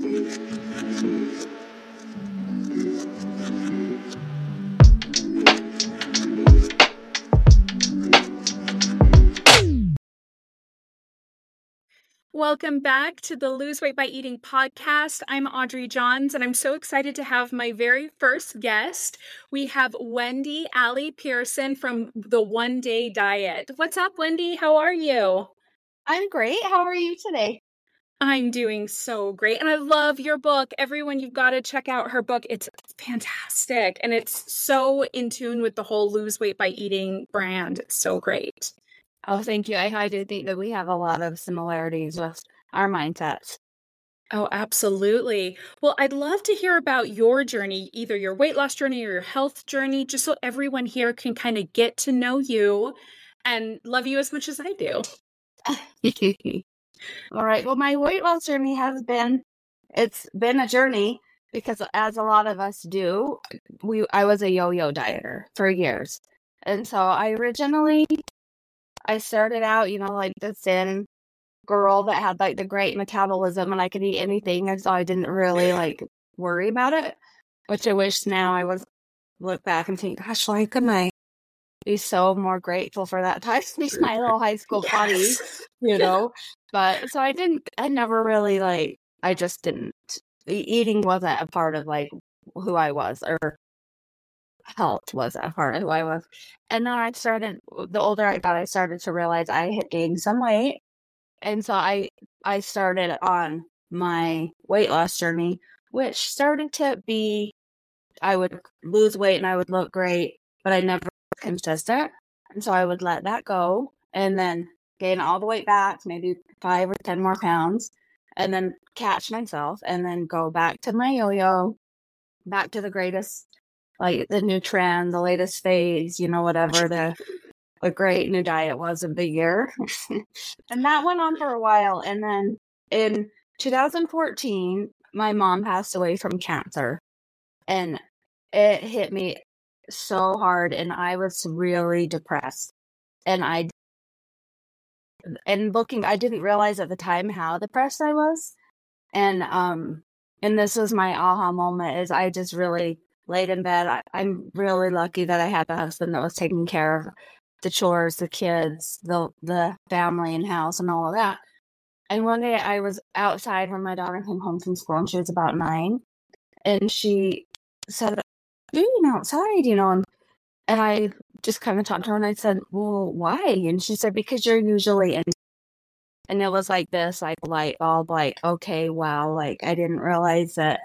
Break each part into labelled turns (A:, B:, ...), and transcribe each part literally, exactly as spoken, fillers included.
A: Welcome back to the Lose Weight by Eating podcast. I'm Audrey Johns, and I'm so excited to have my very first guest. We have Wendy Allie Pearson from the One Day Diet. What's up, Wendy? How are you?
B: I'm great. How are you today?
A: I'm doing so great, and I love your book. Everyone, you've got to check out her book. It's fantastic, and it's so in tune with the whole Lose Weight by Eating brand. It's so great.
B: Oh, thank you. I, I do think that we have a lot of similarities with our mindsets.
A: Oh, absolutely. Well, I'd love to hear about your journey, either your weight loss journey or your health journey, just so everyone here can kind of get to know you and love you as much as I do.
B: All right. Well, my weight loss journey has been, it's been a journey because as a lot of us do, we I was a yo-yo dieter for years. And so I originally, I started out, you know, like the thin girl that had like the great metabolism and I could eat anything. And so I didn't really like worry about it, which I wish now I was look back and think, gosh, why couldn't I be so more grateful for that time? My little high school party, you know? But so I didn't, I never really like, I just didn't, eating wasn't a part of like who I was, or health was a part of who I was. And then I started, the older I got, I started to realize I had gained some weight. And so I, I started on my weight loss journey, which started to be, I would lose weight and I would look great, but I never was consistent. And so I would let that go and then gain all the weight back, maybe five or ten more pounds, and then catch myself and then go back to my yo-yo, back to the greatest, like the new trend, the latest phase, you know, whatever the, the great new diet was of the year. And that went on for a while. And then in two thousand fourteen, my mom passed away from cancer. And it hit me so hard, and I was really depressed. And I, and looking, I didn't realize at the time how depressed I was. And, um, and this was my aha moment, is I just really laid in bed. I, I'm really lucky that I had a husband that was taking care of the chores, the kids, the, the family and house and all of that. And one day I was outside when my daughter came home from school, and she was about nine. And she said, being outside, you know, and, and I just kind of talked to her and I said, well, why? And she said, because you're usually in. And it was like this, like light bulb, like, okay, wow, like I didn't realize that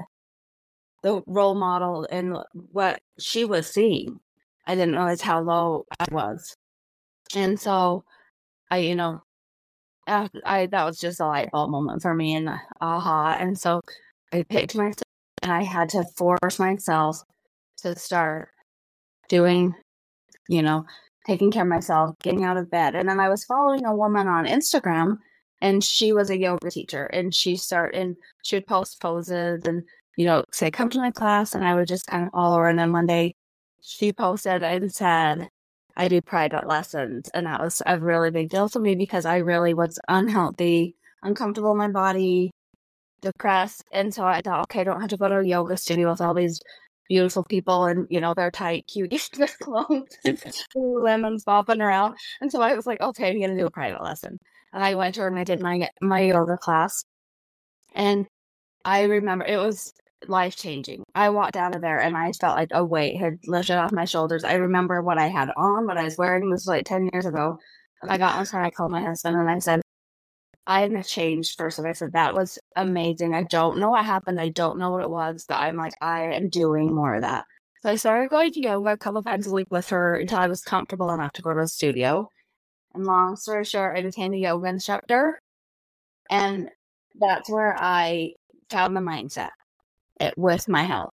B: the role model and what she was seeing, I didn't realize how low I was. And so I, you know, after I, that was just a light bulb moment for me, and aha. And so I picked myself, and I had to force myself to start doing, you know, taking care of myself, getting out of bed. And then I was following a woman on Instagram, and she was a yoga teacher, and she started, and she would post poses and, you know, say, come to my class. And I would just kind of follow her. And then one day she posted and said, I do private lessons. And that was a really big deal for me because I really was unhealthy, uncomfortable in my body, depressed. And so I thought, okay, I don't have to go to a yoga studio with all these beautiful people and, you know, they're tight, cute clothes, lemons bopping around. And so I was like, okay, I'm going to do a private lesson. And I went to her and I did my, my yoga class. And I remember it was life changing. I walked out of there and I felt like a weight had lifted off my shoulders. I remember what I had on, what I was wearing. This was like ten years ago. And I got on and I called my husband and I said, I had changed first. And I said, that was amazing. I don't know what happened. I don't know what it was, but I'm like, I am doing more of that. So I started going to yoga a couple times a week with her until I was comfortable enough to go to a studio. And long story short, I became a yoga instructor. And that's where I found the mindset it, with my health.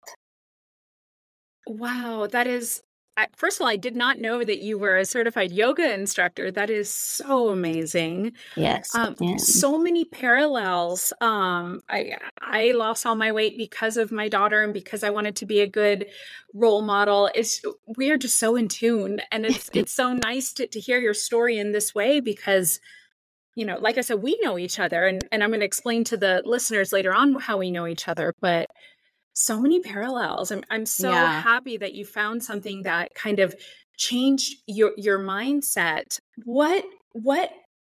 A: Wow, that is, I, first of all, I did not know that you were a certified yoga instructor. That is so amazing.
B: Yes.
A: Um,
B: yeah.
A: So many parallels. Um, I I lost all my weight because of my daughter and because I wanted to be a good role model. It's we are just so in tune, and it's it's so nice to, to hear your story in this way because you know, like I said, we know each other, and, and I'm going to explain to the listeners later on how we know each other, but so many parallels. I'm, I'm so
B: Yeah.
A: happy that you found something that kind of changed your, your mindset. What, what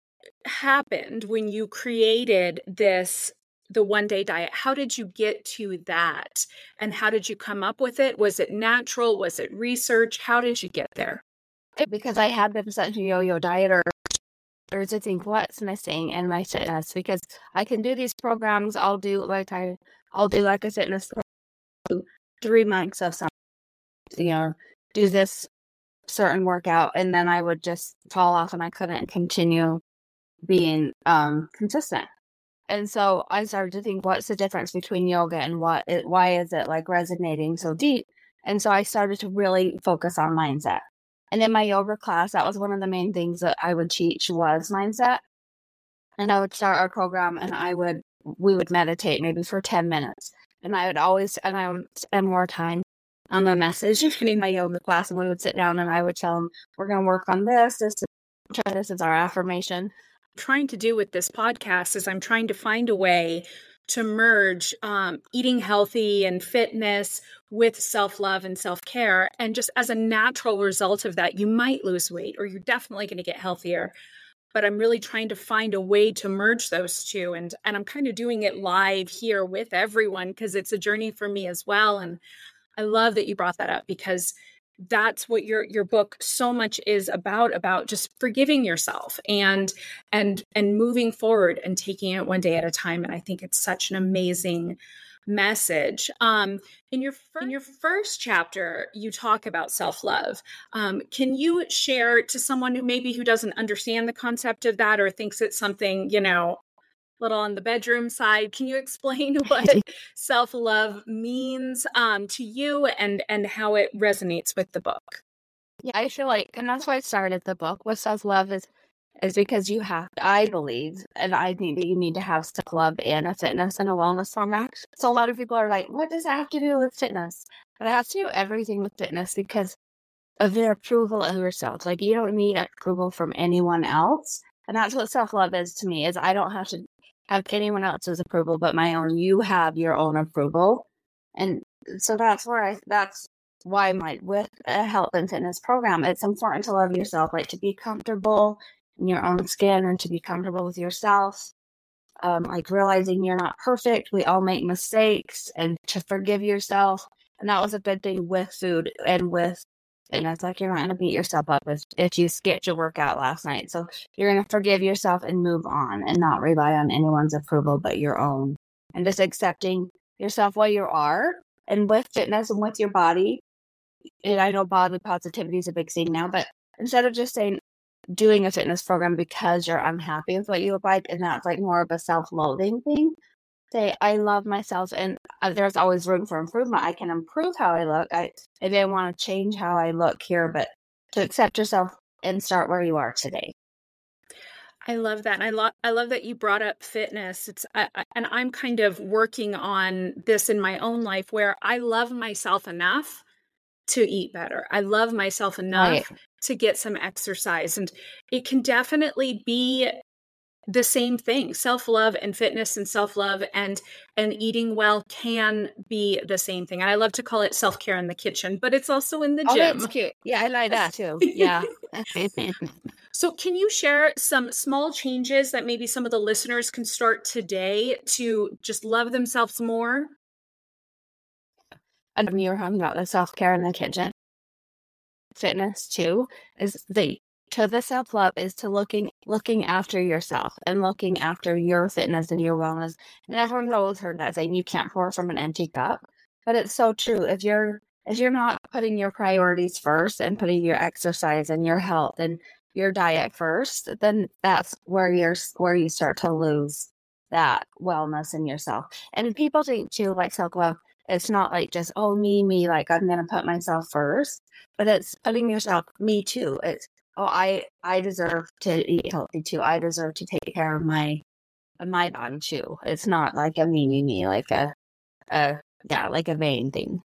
A: happened when you created this, the one day diet? How did you get to that? And how did you come up with it? Was it natural? Was it research? How did you get there?
B: Because I had been such a yo-yo dieter, there's a thing, what's missing in my fitness? Because I can do these programs, I'll do like I, I'll do like a fitness program, three months of something, you know, do this certain workout, and then I would just fall off and I couldn't continue being um consistent. And so I started to think, what's the difference between yoga and what it, why is it like resonating so deep? And so I started to really focus on mindset. And in my yoga class, that was one of the main things that I would teach was mindset. And I would start our program and I would, we would meditate maybe for ten minutes. And I would always, and I would spend more time on the message in my yoga class. And we would sit down and I would tell them, we're going to work on this. This is, this is our affirmation.
A: Trying to do with this podcast is I'm trying to find a way to merge um, eating healthy and fitness with self-love and self-care. And just as a natural result of that, you might lose weight or you're definitely going to get healthier. But I'm really trying to find a way to merge those two. And, and I'm kind of doing it live here with everyone because it's a journey for me as well. And I love that you brought that up because that's what your your book so much is about, about just forgiving yourself and and and moving forward and taking it one day at a time. And I think it's such an amazing message. Um, in your fir- in your first chapter, you talk about self-love. Um, can you share to someone who maybe who doesn't understand the concept of that or thinks it's something, you know, little on the bedroom side, can you explain what self-love means um, to you and and how it resonates with the book?
B: Yeah, I feel like, and that's why I started the book with self-love is is because you have, I believe, and I think that you need to have self-love and a fitness and a wellness format. So a lot of people are like, what does that have to do with fitness? But it has to do everything with fitness because of the approval of yourself. Like you don't need approval from anyone else. And that's what self-love is to me, is I don't have to have anyone else's approval but my own. You have your own approval. And so that's where I, that's why my, with a health and fitness program, it's important to love yourself, like to be comfortable in your own skin and to be comfortable with yourself. Um, like realizing you're not perfect. We all make mistakes and to forgive yourself. And that was a good thing with food and with And it's like you're not going to beat yourself up if, if you skipped your workout last night. So you're going to forgive yourself and move on and not rely on anyone's approval but your own. And just accepting yourself where you are. And with fitness and with your body, and I know body positivity is a big thing now, but instead of just saying, doing a fitness program because you're unhappy with what you look like, and that's like more of a self-loathing thing, say, I love myself and uh, there's always room for improvement. I can improve how I look. I maybe I want to change how I look here, but to accept yourself and start where you are today.
A: I love that. And I love I love that you brought up fitness. It's I, I, and I'm kind of working on this in my own life where I love myself enough to eat better. I love myself enough
B: Right.
A: to get some exercise. And it can definitely be the same thing. Self-love and fitness and self-love and and eating well can be the same thing. And I love to call it self-care in the kitchen, but it's also in the
B: Oh,
A: gym.
B: that's cute. Yeah, I like that too. Yeah.
A: So can you share some small changes that maybe some of the listeners can start today to just love themselves more?
B: And you were talking about the self-care in the kitchen. Fitness too is the to the self-love is to looking looking after yourself and looking after your fitness and your wellness. And everyone's always heard that saying, you can't pour from an empty cup. But it's so true. If you're if you're not putting your priorities first and putting your exercise and your health and your diet first, then that's where you're where you start to lose that wellness in yourself. And people think too, like self-love, it's not like just, oh, me, me, like I'm going to put myself first, but it's putting yourself, me too. It's, oh, I, I deserve to eat healthy too. I deserve to take care of my, of my body too. It's not like a me, me, me, like a, a, yeah, like a vain thing.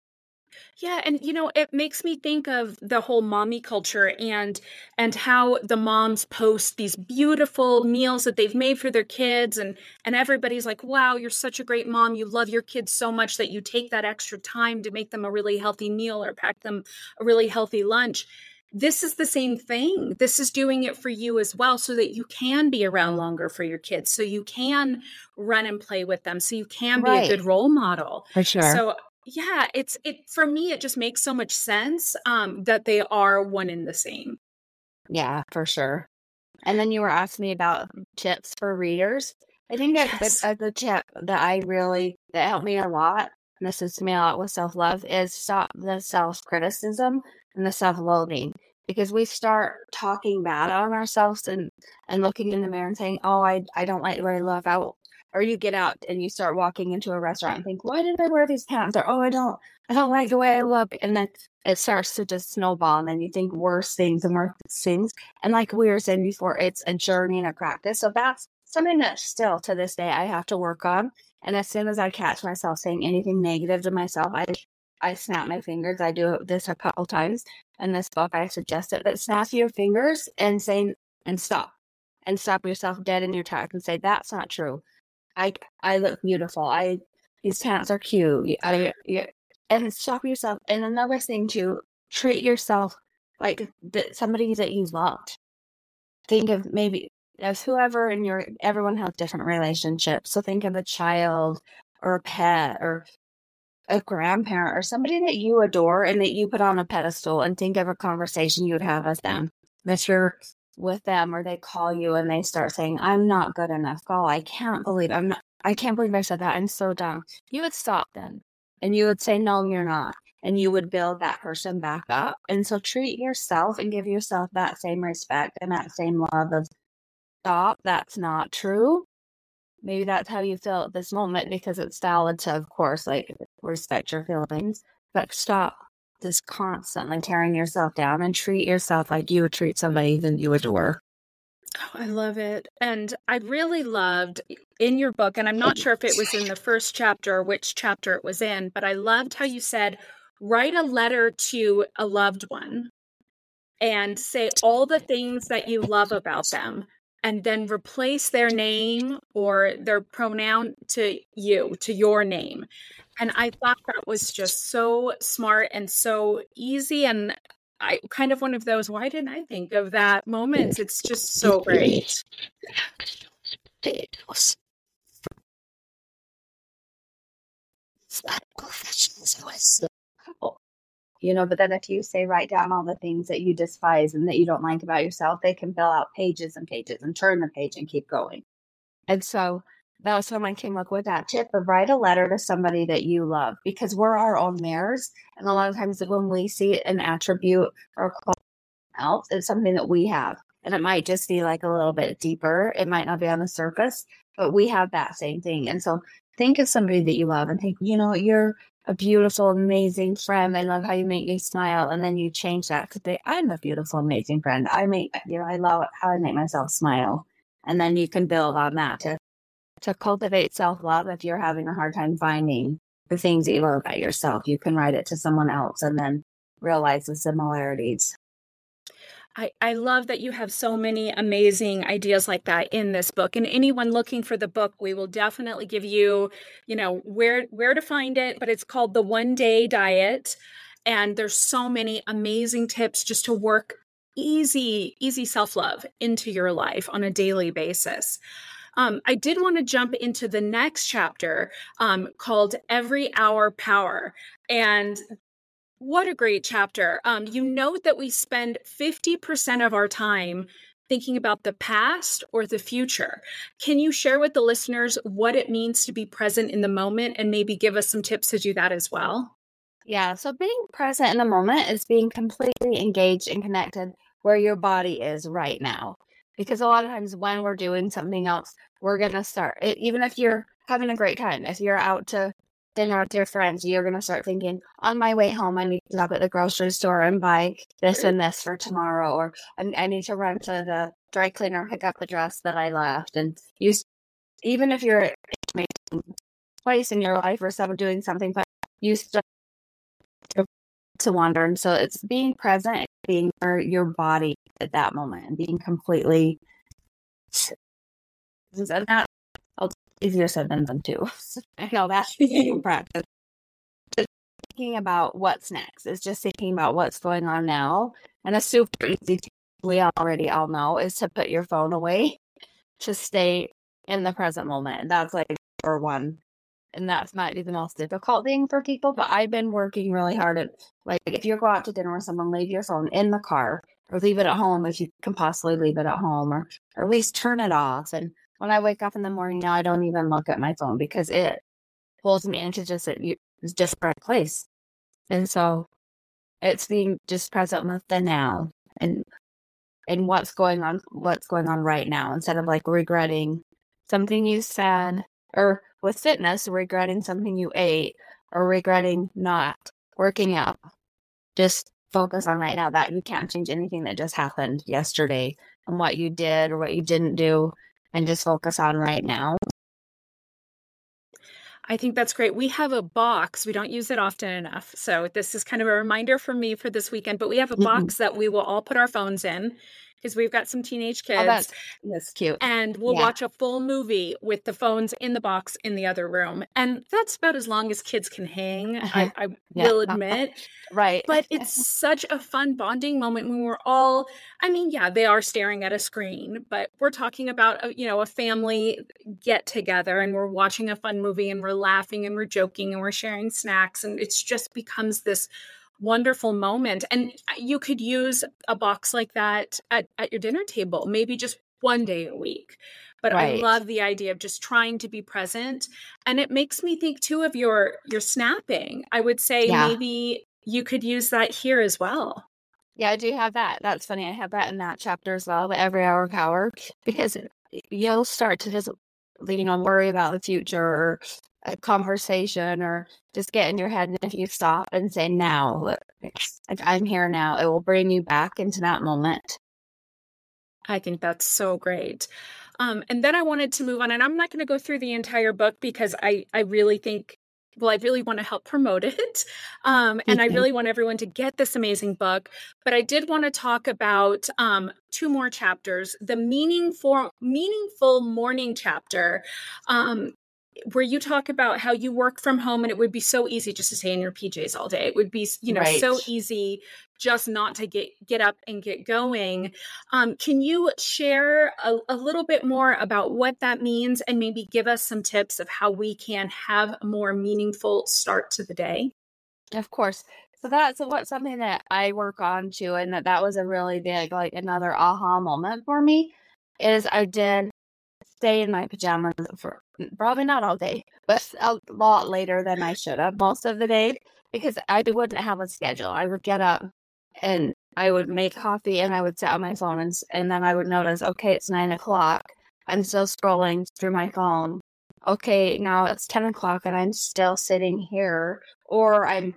A: Yeah, and you know, it makes me think of the whole mommy culture and and how the moms post these beautiful meals that they've made for their kids and and everybody's like, "Wow, you're such a great mom. You love your kids so much that you take that extra time to make them a really healthy meal or pack them a really healthy lunch." This is the same thing. This is doing it for you as well so that you can be around longer for your kids, so you can run and play with them, so you can be a
B: Right.
A: good role model.
B: For sure.
A: So yeah, it's it for me, it just makes so much sense um, that they are one and the same.
B: Yeah, for sure. And then you were asking me about tips for readers. I think a good,
A: Yes.
B: a good tip that I really, that helped me a lot, and this is me a lot with self-love, is stop the self-criticism and the self-loathing. Because we start talking bad on ourselves and, and looking in the mirror and saying, oh, I, I don't like the way I look out. Or you get out and you start walking into a restaurant and think, why did I wear these pants? Or, oh, I don't, I don't like the way I look. And then it starts to just snowball and then you think worse things and worse things. And like we were saying before, it's a journey and a practice. So that's something that still to this day I have to work on. And as soon as I catch myself saying anything negative to myself, I I snap my fingers. I do this a couple times. In this book, I suggested that snap your fingers and say and stop. And stop yourself dead in your tracks and say, that's not true. I I look beautiful. I these pants are cute. I, I, and stop yourself. And another thing too, treat yourself like the, somebody that you loved. Think of maybe as whoever in your, everyone has different relationships. So think of a child or a pet or a grandparent or somebody that you adore and that you put on a pedestal, and think of a conversation you would have with them. If you're with them or they call you and they start saying, I'm not good enough. Oh, I can't believe I'm not, I can't believe I said that. I'm so dumb. You would stop them and you would say, no, you're not. And you would build that person back up. And so treat yourself and give yourself that same respect and that same love of stop. That's not true. Maybe that's how you feel at this moment because it's valid to, of course, like respect your feelings, but stop just constantly tearing yourself down and treat yourself like you would treat somebody that you adore.
A: Oh, I love it. And I really loved in your book, and I'm not sure if it was in the first chapter or which chapter it was in, but I loved how you said, write a letter to a loved one and say all the things that you love about them, and then replace their name or their pronoun to you, to your name. And I thought that was just so smart and so easy. And I kind of one of those, why didn't I think of that moments? It's just so great.
B: You know, but then if you say, write down all the things that you despise and that you don't like about yourself, they can fill out pages and pages and turn the page and keep going. And so that was when I came up with that tip of write a letter to somebody that you love, because we're our own mirrors. And a lot of times when we see an attribute or else, it's something that we have. And it might just be like a little bit deeper. It might not be on the surface, but we have that same thing. And so think of somebody that you love and think, you know, you're a beautiful, amazing friend. I love how you make me smile. And then you change that to say, I'm a beautiful, amazing friend. I make, you know, I love how I make myself smile. And then you can build on that to, to cultivate self-love. If you're having a hard time finding the things that you love about yourself, you can write it to someone else and then realize the similarities.
A: I, I love that you have so many amazing ideas like that in this book. And anyone looking for the book, we will definitely give you, you know, where where to find it. But it's called The One Day Diet. And there's so many amazing tips just to work easy, easy self-love into your life on a daily basis. Um, I did want to jump into the next chapter um, called Every Hour Power. And what a great chapter. Um, you note that we spend fifty percent of our time thinking about the past or the future. Can you share with the listeners what it means to be present in the moment and maybe give us some tips to do that as well?
B: Yeah, so being present in the moment is being completely engaged and connected where your body is right now. Because a lot of times when we're doing something else, we're going to start, it, even if you're having a great time, if you're out to dinner with your friends, you're going to start thinking, on my way home, I need to stop at the grocery store and buy this and this for tomorrow, or I, I need to run to the dry cleaner, pick up the dress that I left. And you, even if you're in a place in your life or someone doing something, but you start to to wander. And so it's being present, being for your body at that moment, and being completely. And that easier said than done too. I know that's practice. Just thinking about what's next is just thinking about what's going on now. And a super easy thing we already all know is to put your phone away, to stay in the present moment. That's like for one. And that's might be the most difficult thing for people, but I've been working really hard at, like, if you go out to dinner with someone, leave your phone in the car or leave it at home if you can possibly leave it at home, or, or at least turn it off. And when I wake up in the morning now, I don't even look at my phone because it pulls me into just a it's just a place. And so it's being just present with the now and and what's going on, what's going on right now, instead of like regretting something you said, or with fitness, regretting something you ate, or regretting not working out. Just focus on right now. That you can't change anything that just happened yesterday and what you did or what you didn't do, and just focus on right now.
A: I think that's great. We have a box. We don't use it often enough. So this is kind of a reminder for me for this weekend, but we have a mm-hmm. box that we will all put our phones in, because we've got some teenage kids.
B: Oh, that's, that's cute.
A: And we'll yeah. watch a full movie with the phones in the box in the other room. And that's about as long as kids can hang, I, I yeah. will admit.
B: Right.
A: But it's such a fun bonding moment when we're all, I mean, yeah, they are staring at a screen, but we're talking about, a, you know, a family get together, and we're watching a fun movie, and we're laughing, and we're joking, and we're sharing snacks. And it's just becomes this wonderful moment. And you could use a box like that at, at your dinner table, maybe just one day a week. But right. I love the idea of just trying to be present. And it makes me think too of your your snapping. I would say yeah. maybe you could use that here as well.
B: Yeah, I do have that. That's funny. I have that in that chapter as well, the every hour power, because you'll start to just leading on worry about the future, or a conversation, or just get in your head. And if you stop and say, now, like, I'm here now, it will bring you back into that moment.
A: I think that's so great. Um, and then I wanted to move on, and I'm not going to go through the entire book because I, I really think, well, I really want to help promote it. Um, and mm-hmm. I really want everyone to get this amazing book. But I did want to talk about um, two more chapters. The meaningful, meaningful morning chapter, um, where you talk about how you work from home, and it would be so easy just to stay in your P Js all day. It would be, you know, right. so easy just not to get, get up and get going. Um, can you share a, a little bit more about what that means, and maybe give us some tips of how we can have a more meaningful start to the day?
B: Of course. So that's what something that I work on too, and that that was a really big, like, another aha moment for me, is I did stay in my pajamas for probably not all day, but a lot later than I should have most of the day, because I wouldn't have a schedule. I would get up and I would make coffee, and I would sit on my phone, and, and then I would notice, okay, it's nine o'clock. I'm still scrolling through my phone. Okay, now it's ten o'clock and I'm still sitting here. Or I'm,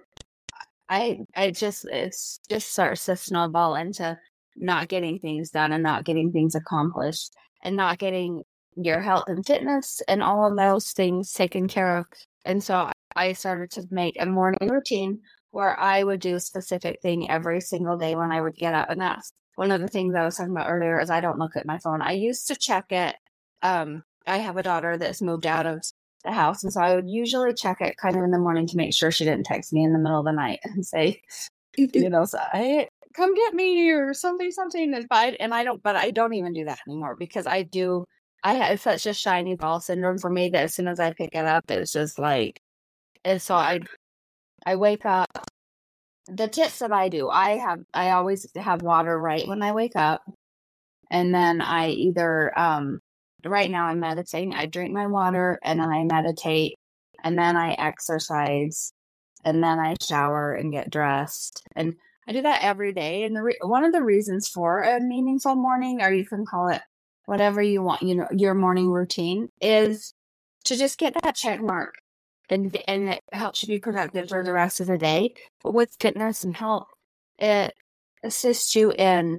B: I, I just, it's just starts to snowball into not getting things done and not getting things accomplished, and not getting your health and fitness and all of those things taken care of. And so I started to make a morning routine where I would do a specific thing every single day when I would get up. And that's one of the things I was talking about earlier, is I don't look at my phone. I used to check it. Um, I have a daughter that's moved out of the house, and so I would usually check it kind of in the morning to make sure she didn't text me in the middle of the night and say, you know, so I come get me or something, something. And I, and I don't, but I don't even do that anymore, because I do. I have such a shiny ball syndrome for me that as soon as I pick it up, it's just like, and so I, I wake up. The tips that I do, I have, I always have water right when I wake up, and then I either, um, right now I'm meditating. I drink my water, and then I meditate, and then I exercise, and then I shower and get dressed, and I do that every day. And the re- one of the reasons for a meaningful morning, or you can call it whatever you want, you know, your morning routine, is to just get that check mark, and and it helps you be productive for the rest of the day. But with fitness and health, it assists you in,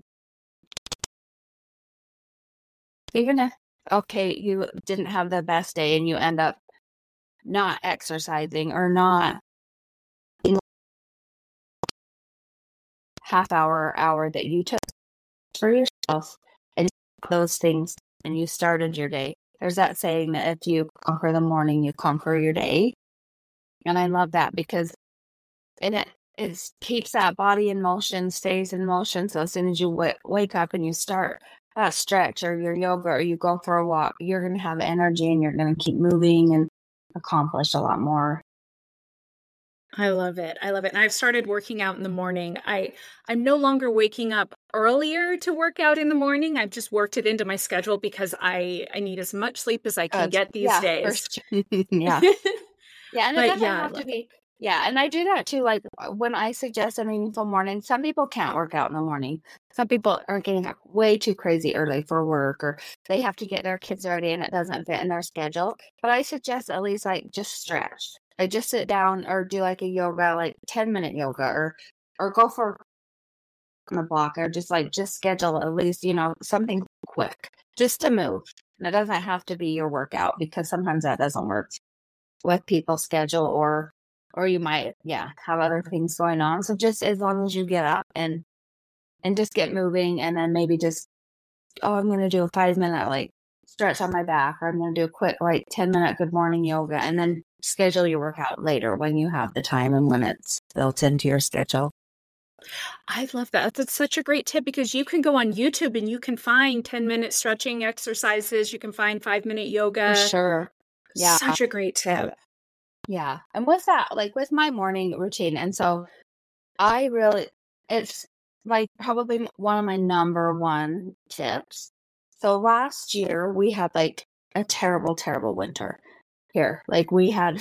B: even if, okay, you didn't have the best day and you end up not exercising or not half hour or hour that you took for yourself and those things and you started your day. There's that saying that if you conquer the morning, you conquer your day. And I love that because and it, it keeps that body in motion, stays in motion. So as soon as you w- wake up and you start a stretch or your yoga or you go for a walk, you're going to have energy and you're going to keep moving and accomplish a lot more.
A: I love it. I love it. And I've started working out in the morning. I, I'm no longer waking up earlier to work out in the morning. I've just worked it into my schedule because I, I need as much sleep as I can
B: Good.
A: get these
B: Yeah,
A: days.
B: Sure. yeah. Yeah. And it
A: But
B: doesn't
A: yeah, I
B: have to
A: love it.
B: be. Yeah. And I do that too. Like when I suggest a meaningful morning, some people can't work out in the morning. Some people are getting up way too crazy early for work or they have to get their kids ready and it doesn't fit in their schedule. But I suggest at least like just stretch. Like just sit down or do like a yoga, like ten minute yoga or, or go for a block or just like, just schedule at least, you know, something quick just to move. And it doesn't have to be your workout because sometimes that doesn't work with people's schedule or, or you might, yeah, have other things going on. So just as long as you get up and, and just get moving and then maybe just, oh, I'm going to do a five minute like stretch on my back or I'm going to do a quick like ten minute good morning yoga and then schedule your workout later when you have the time and when it's built into your schedule.
A: I love that. That's such a great tip because you can go on YouTube and you can find ten minute stretching exercises. You can find five minute yoga.
B: For sure. Yeah.
A: Such a great tip.
B: Yeah. And with that, like with my morning routine. And so I really, it's like probably one of my number one tips. So last year we had like a terrible, terrible winter here. Like we had,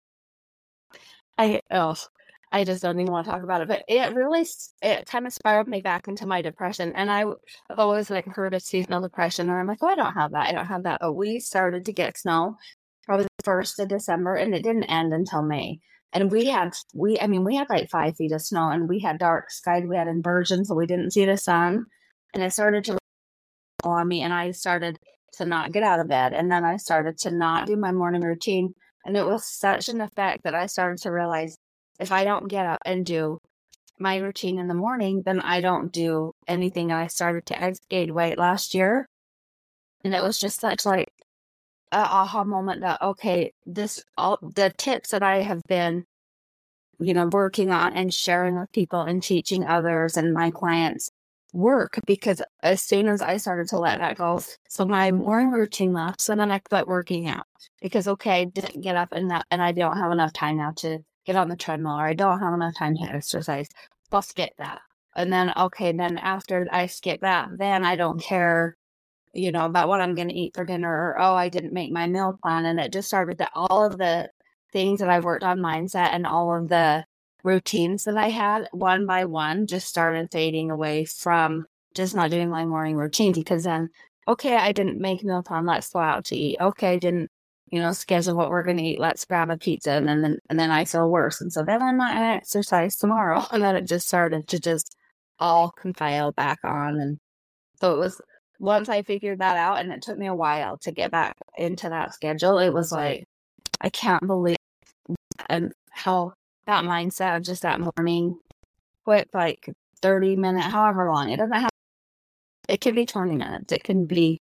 B: I, oh, I just don't even want to talk about it, but it really, it kind of spiraled me back into my depression. And I I've always like heard of seasonal depression and I'm like, oh, I don't have that. I don't have that. But we started to get snow probably the first of December and it didn't end until May. And we had, we, I mean, we had like five feet of snow and we had dark sky. We had inversion, so we didn't see the sun. And it started to on me and I started to not get out of bed. And then I started to not do my morning routine. And it was such an effect that I started to realize if I don't get up and do my routine in the morning, then I don't do anything. And I started to gain weight last year. And it was just such like a aha moment that, okay, this, all the tips that I have been, you know, working on and sharing with people and teaching others and my clients work because as soon as I started to let that go, so my morning routine left, so then I quit working out because, okay, I didn't get up and that, and I don't have enough time now to get on the treadmill or I don't have enough time to exercise. I'll skip that. And then, okay, then after I skip that, then I don't care, you know, about what I'm going to eat for dinner or, oh, I didn't make my meal plan. And it just started that all of the things that I've worked on mindset and all of the routines that I had one by one just started fading away from just not doing my morning routine because then, okay, I didn't make meal plan. Let's go out to eat. Okay, I didn't, you know, schedule what we're going to eat. Let's grab a pizza. And then, and then I feel worse. And so then I'm not going to exercise tomorrow. And then it just started to just all compile back on. And so it was, once I figured that out, and it took me a while to get back into that schedule, it was like, I can't believe and how that mindset of just that morning, quick, like thirty minute, however long, it doesn't have, it can be twenty minutes. It can be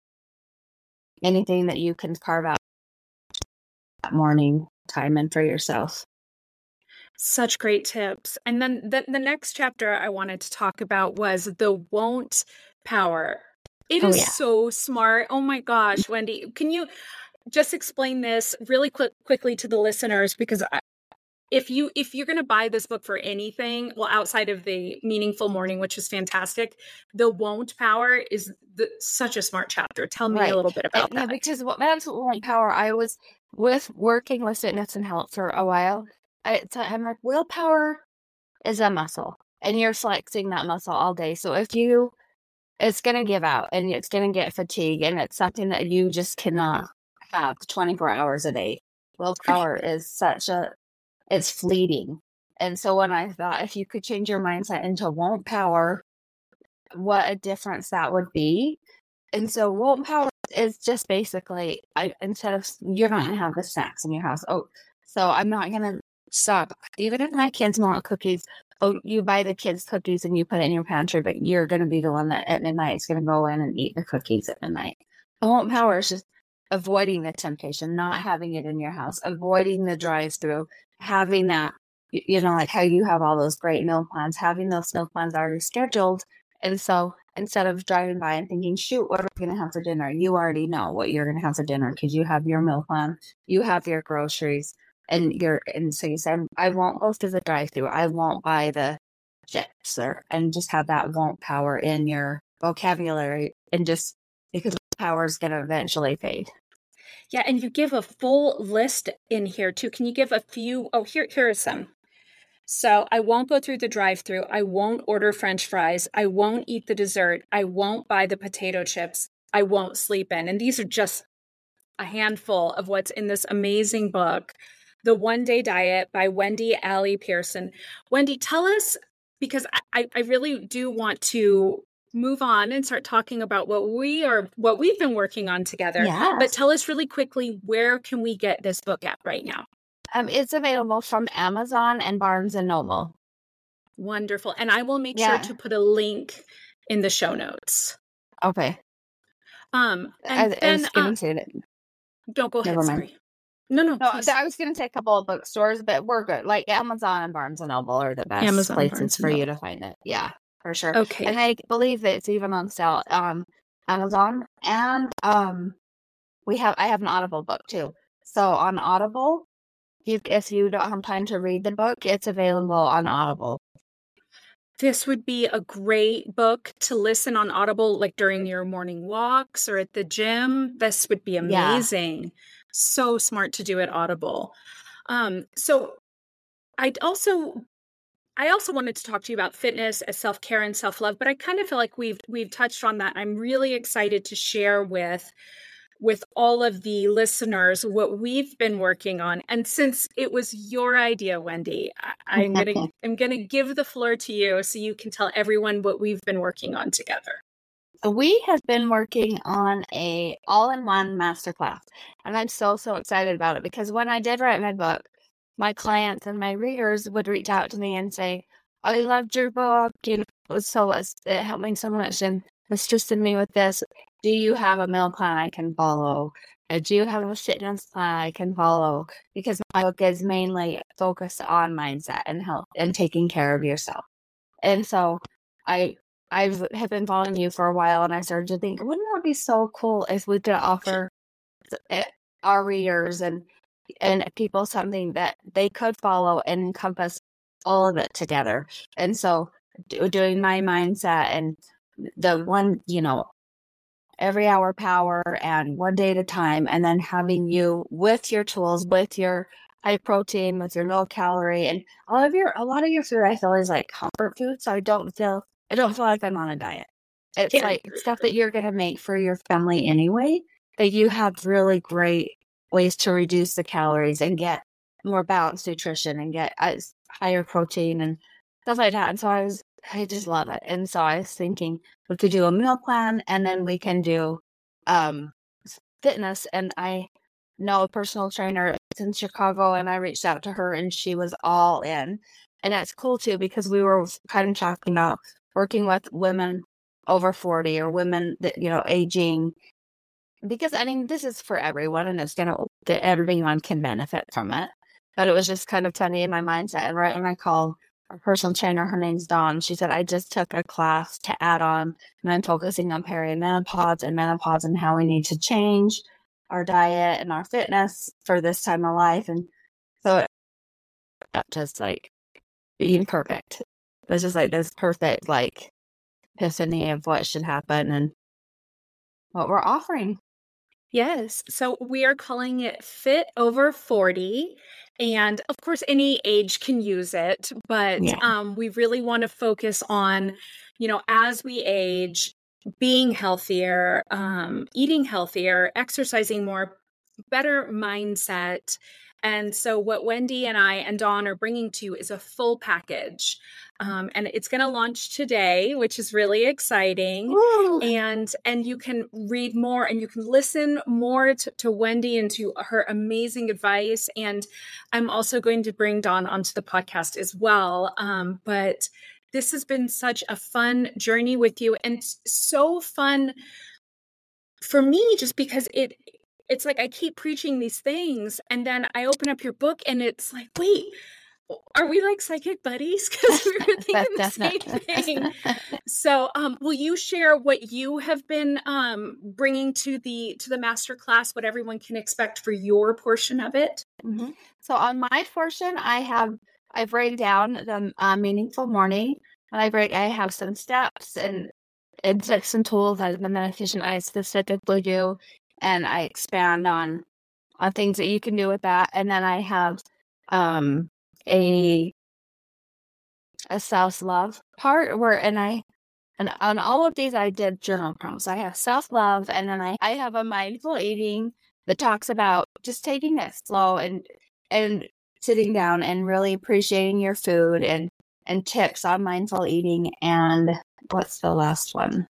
B: anything that you can carve out that morning time in for yourself.
A: Such great tips. And then the, the next chapter I wanted to talk about was the won't power. It
B: Oh,
A: is
B: yeah.
A: so smart. Oh my gosh, Wendy, can you just explain this really quick, quickly to the listeners? Because I, if you if you're going to buy this book for anything, well, outside of the Meaningful Morning, which is fantastic, the won't power is the, such a smart chapter. Tell me
B: Right.
A: a little bit about
B: And, yeah,
A: that.
B: because what that's what power. I was with working with fitness and health for a while. I, so I'm like, willpower is a muscle, and you're flexing that muscle all day. So if you, it's gonna give out, and it's gonna get fatigue, and it's something that you just cannot have twenty-four hours a day. Willpower is such a, it's fleeting. And so when I thought if you could change your mindset into won't power, what a difference that would be. And so won't power is just basically, I instead of, you're not going to have the snacks in your house. Oh, so I'm not going to Stop. Even if my kids want cookies, oh, you buy the kids cookies and you put it in your pantry, but you're going to be the one that at midnight is going to go in and eat the cookies at midnight. The won't power is just avoiding the temptation, not having it in your house, avoiding the drive-through, having that, you know, like how you have all those great meal plans, having those meal plans already scheduled. And so instead of driving by and thinking, shoot, what are we going to have for dinner? You already know what you're going to have for dinner because you have your meal plan, you have your groceries, and you're, and so you say, I won't go through the drive-through. I won't buy the chips or, and just have that won't power in your vocabulary, and just because power is going to eventually fade.
A: Yeah, and you give a full list in here too. Can you give a few? Oh, here, here are some. So I won't go through the drive-through. I won't order French fries. I won't eat the dessert. I won't buy the potato chips. I won't sleep in. And these are just a handful of what's in this amazing book, The One Day Diet by Wendy Allie Pearson. Wendy, tell us, because I, I really do want to move on and start talking about what we are, what we've been working on together.
B: Yes.
A: But tell us really quickly, where can we get this book at right now?
B: Um, it's available from Amazon and Barnes and Noble.
A: Wonderful. And I will make
B: Yeah.
A: sure to put a link in the show notes.
B: Okay.
A: Um,
B: I,
A: and
B: I
A: then,
B: was going to
A: uh,
B: say that.
A: don't go ahead,
B: Never mind.
A: sorry. No, no,
B: No,
A: please.
B: I was going to say a couple of bookstores, but we're good. Like Amazon and Barnes and Noble are the best
A: Amazon,
B: places
A: Barnes and
B: for you
A: Noble.
B: to find it. Yeah, for sure.
A: Okay.
B: And I believe that it's even on sale on Amazon, and um, we have I have an Audible book too. So on Audible, you, if you don't have time to read the book, it's available on Audible.
A: This would be a great book to listen on Audible, like during your morning walks or at the gym. This would be amazing. Yeah. So smart to do at Audible. Um, so I'd also, I also wanted to talk to you about fitness as self-care and self-love, but I kind of feel like we've, we've touched on that. I'm really excited to share with with all of the listeners what we've been working on. And since it was your idea, Wendy, I, I'm gonna I'm gonna give the floor to you so you can tell everyone what we've been working on together.
B: We have been working on a all-in-one masterclass, and I'm so so excited about it because when I did write my book, my clients and my readers would reach out to me and say, "I loved your book. You know, it was so it helped me so much, and assisted me with this. Do you have a meal plan I can follow? Or do you have a fitness plan I can follow?" Because my book is mainly focused on mindset and health and taking care of yourself. And so I I have been following you for a while, and I started to think, wouldn't that be so cool if we could offer our readers and and people something that they could follow and encompass all of it together. And so do, doing my mindset and the one, you know, every hour power and one day at a time, and then having you with your tools, with your high protein, with your low calorie, and all of your, a lot of your food I feel is like comfort food. So I don't feel, I don't feel like I'm on a diet. It's yeah. like stuff that you're going to make for your family anyway, that you have really great ways to reduce the calories and get more balanced nutrition and get uh, higher protein and stuff like that. And so I was, I just love it. And so I was thinking we could do a meal plan, and then we can do um, fitness. And I know a personal trainer in Chicago, and I reached out to her, and she was all in. And that's cool too, because we were kind of talking about working with women over forty or women that, you know, aging. Because I mean, this is for everyone, and it's going to, that everyone can benefit from it. But it was just kind of funny in my mindset. And right when I called our personal trainer, her name's Dawn, she said, I just took a class to add on, and I'm focusing on perimenopause and menopause and how we need to change our diet and our fitness for this time of life. And so it just like being perfect. It was just like this perfect, like, epiphany of what should happen and what we're offering.
A: Yes. So we are calling it Fit Over forty. And of course, any age can use it. But yeah. um, we really want to focus on, you know, as we age, being healthier, um, eating healthier, exercising more, better mindset, And so what Wendy and I and Dawn are bringing to you is a full package. Um, and it's going to launch today, which is really exciting.
B: Woo!
A: And and you can read more and you can listen more to, to Wendy and to her amazing advice. And I'm also going to bring Dawn onto the podcast as well. Um, but this has been such a fun journey with you, and so fun for me just because it it's like I keep preaching these things and then I open up your book and it's like, wait, are we like psychic buddies? Because we were thinking the same thing. So um, will you share what you have been um, bringing to the to the masterclass, what everyone can expect for your portion of it?
B: Mm-hmm. So on my portion, I have I've written down the uh, meaningful morning, and I break I have some steps and and some tools that the meditation I specifically do, and I expand on on things that you can do with that. And then I have um a a self-love part where and I and on all of these I did journal prompts. I have self-love, and then I, I have a mindful eating that talks about just taking it slow and and sitting down and really appreciating your food, and and tips on mindful eating, and what's the last one?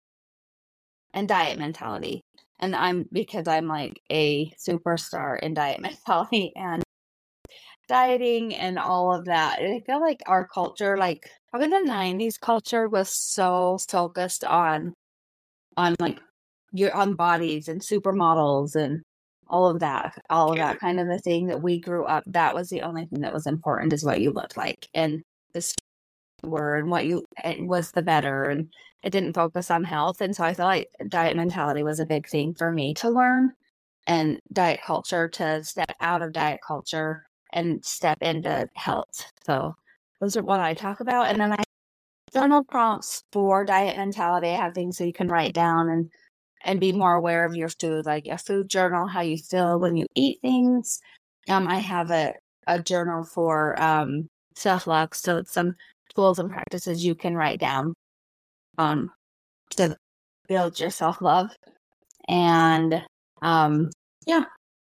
B: And diet mentality. And I'm because I'm like a superstar in diet mentality and dieting and all of that. And I feel like our culture, like probably the nineties culture, was so focused on on like your on bodies and supermodels and all of that, all of that kind of a thing that we grew up. That was the only thing that was important, is what you looked like and this were and what you it was the better, and it didn't focus on health. And so I feel like diet mentality was a big thing for me to learn, and diet culture, to step out of diet culture and step into health. So those are what I talk about. And then I journal prompts for diet mentality. I have things so you can write down and and be more aware of your food, like a food journal, how you feel when you eat things. Um, I have a, a journal for um, self-love, so it's some tools and practices you can write down um, to build your self-love. And um, yeah.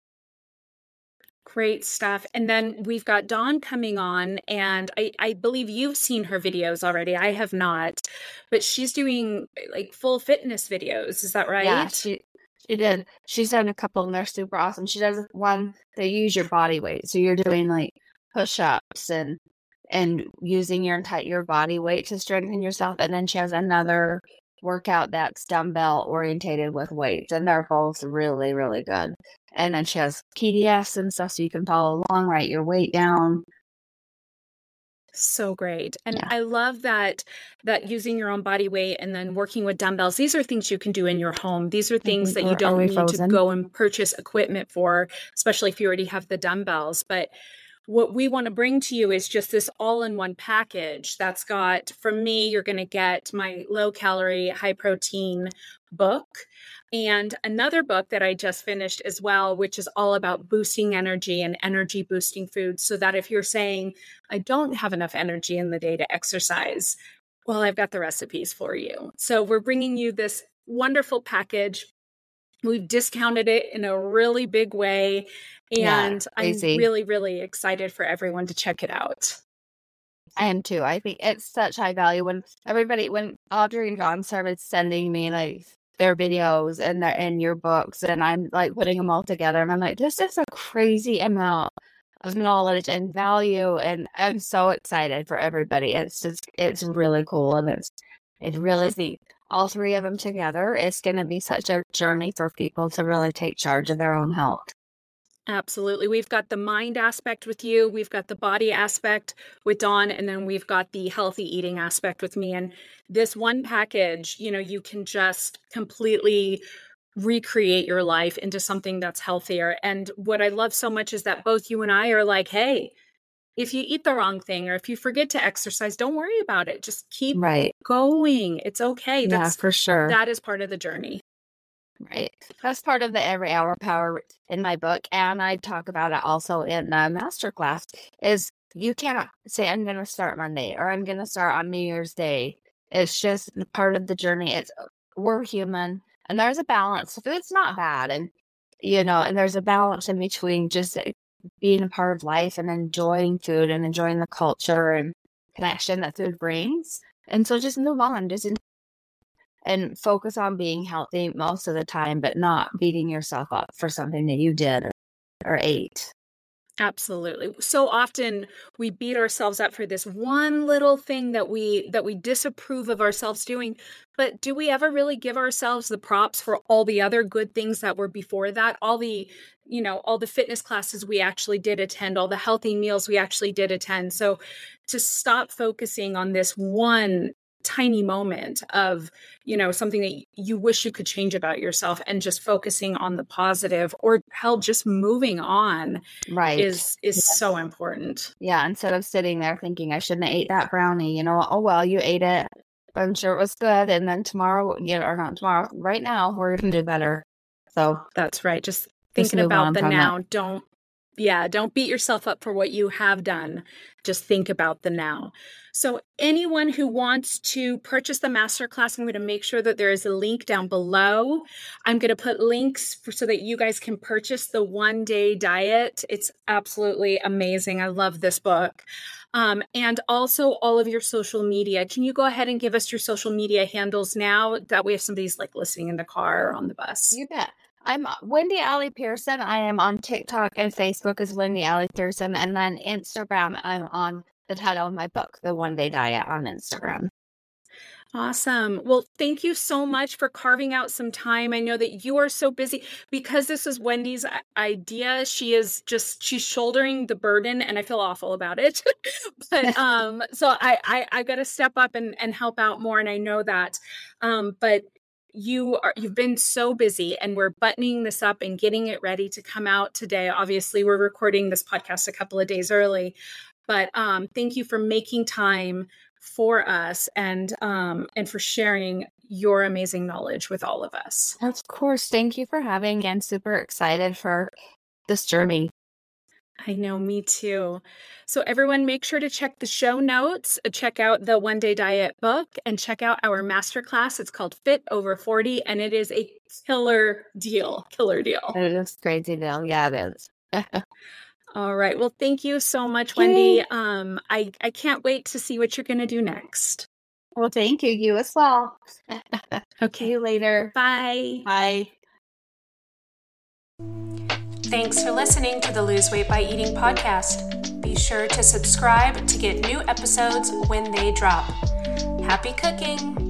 A: Great stuff. And then we've got Dawn coming on, and I, I believe you've seen her videos already. I have not, but she's doing like full fitness videos. Is that right?
B: Yeah, she she did. She's done a couple and they're super awesome. She does one that use your body weight. So you're doing like push-ups and and using your entire your body weight to strengthen yourself. And then she has another workout that's dumbbell orientated with weights, and they're both really, really good. And then she has P D Fs and stuff so you can follow along, write your weight down.
A: So great. And
B: Yeah.
A: I love that that using your own body weight and then working with dumbbells. These are things you can do in your home. These are things that you
B: Or are
A: don't
B: we
A: need
B: frozen?
A: to go and purchase equipment for, especially if you already have the dumbbells. But what we want to bring to you is just this all-in-one package that's got, from me, you're going to get my low-calorie, high-protein book, and another book that I just finished as well, which is all about boosting energy and energy boosting foods, so that if you're saying, I don't have enough energy in the day to exercise, well, I've got the recipes for you. So we're bringing you this wonderful package. We've discounted it in a really big way, and
B: Yeah,
A: I'm
B: crazy.
A: really, really excited for everyone to check it out.
B: I am too. I think it's such high value. When everybody, when Audrey and John started sending me like their videos and their and your books, and I'm like putting them all together, and I'm like, this is a crazy amount of knowledge and value, and I'm so excited for everybody. It's just, it's really cool, and it's it really the all three of them together. It's going to be such a journey for people to really take charge of their own health.
A: Absolutely. We've got the mind aspect with you. We've got the body aspect with Dawn, and then we've got the healthy eating aspect with me. And this one package, you know, you can just completely recreate your life into something that's healthier. And what I love so much is that both you and I are like, hey, if you eat the wrong thing or if you forget to exercise, don't worry about it. Just keep
B: Right.
A: going. It's okay.
B: Yeah,
A: That's
B: for sure.
A: that is part of the journey.
B: Right. That's part of the Every Hour Power in my book. And I talk about it also in the masterclass, is you can't say, I'm going to start Monday or I'm going to start on New Year's Day. It's just part of the journey. It's we're human, and there's a balance. Food's not bad. And, you know, and there's a balance in between just being a part of life and enjoying food and enjoying the culture and connection that food brings. And so just move on, just in- and focus on being healthy most of the time, but not beating yourself up for something that you did or, or ate.
A: Absolutely. So often we beat ourselves up for this one little thing that we that we disapprove of ourselves doing. But do we ever really give ourselves the props for all the other good things that were before that? All the, you know, all the fitness classes we actually did attend, all the healthy meals we actually did attend. So to stop focusing on this one tiny moment of, you know, something that you wish you could change about yourself and just focusing on the positive, or hell, just moving on,
B: right,
A: is is
B: yes.
A: so important.
B: Yeah, instead of sitting there thinking I shouldn't have ate that brownie, you know, oh well, you ate it, I'm sure it was good, and then tomorrow, you know, or not tomorrow, right now we're gonna do better. So
A: that's right. Just thinking just about the now. It. Don't yeah, don't beat yourself up for what you have done. Just think about the now. So anyone who wants to purchase the masterclass, I'm going to make sure that there is a link down below. I'm going to put links for, so that you guys can purchase the one day diet. It's absolutely amazing. I love this book. Um, and also all of your social media. Can you go ahead and give us your social media handles now? That way if somebody's like listening in the car or on the bus.
B: You bet. I'm Wendy Allie Pearson. I am on TikTok and Facebook as Wendy Allie Pearson. And then Instagram, I'm on the title of my book, The One Day Diet, on Instagram.
A: Awesome. Well, thank you so much for carving out some time. I know that you are so busy because this is Wendy's idea. She is just, she's shouldering the burden and I feel awful about it. but um, so I, I, I got to step up and, and help out more. And I know that, um, but you are, you've been so busy and we're buttoning this up and getting it ready to come out today. Obviously we're recording this podcast a couple of days early, but um, thank you for making time for us and um, and for sharing your amazing knowledge with all of us.
B: Of course. Thank you for having me. I'm super excited for this journey.
A: I know, me too. So everyone make sure to check the show notes, check out the One Day Diet book, and check out our masterclass. It's called Fit Over forty, and it is a killer deal, killer deal.
B: It is a crazy deal. Yeah, it is.
A: All right. Well, thank you so much, Wendy. Um, I, I can't wait to see what you're going to do next.
B: Well, thank you. You as well.
A: Okay.
B: See you later.
A: Bye.
B: Bye.
A: Thanks for listening to the Lose Weight by Eating podcast. Be sure to subscribe to get new episodes when they drop. Happy cooking!